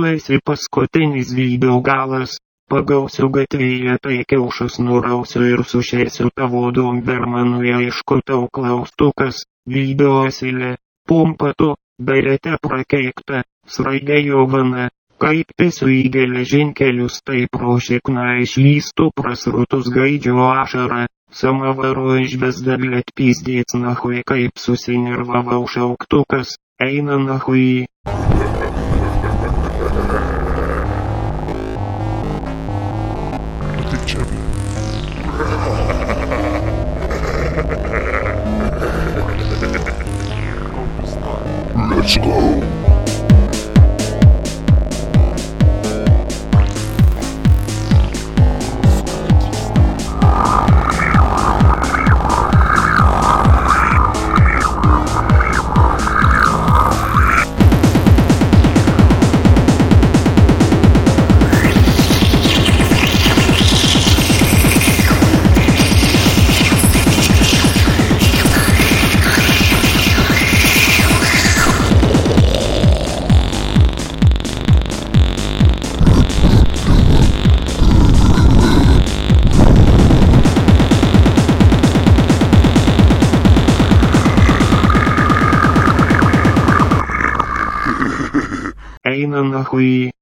tu esi paskutinis video galas. Pagausiu gatvėje tai kiaušus nurausiu ir sušėsiu tavo dombermanui aišku tau klaustukas, video asilė, pompatu, berete prakeikta, sraigė jovana, kaip pisiu į geležinkelius tai pro šikną išlystų prasrutus gaidžio ašarą, samavaro išbezdaglėt pizdėts nahui kaip susinervavau šauktukas, eina nahui. Let's go. Eina nahui.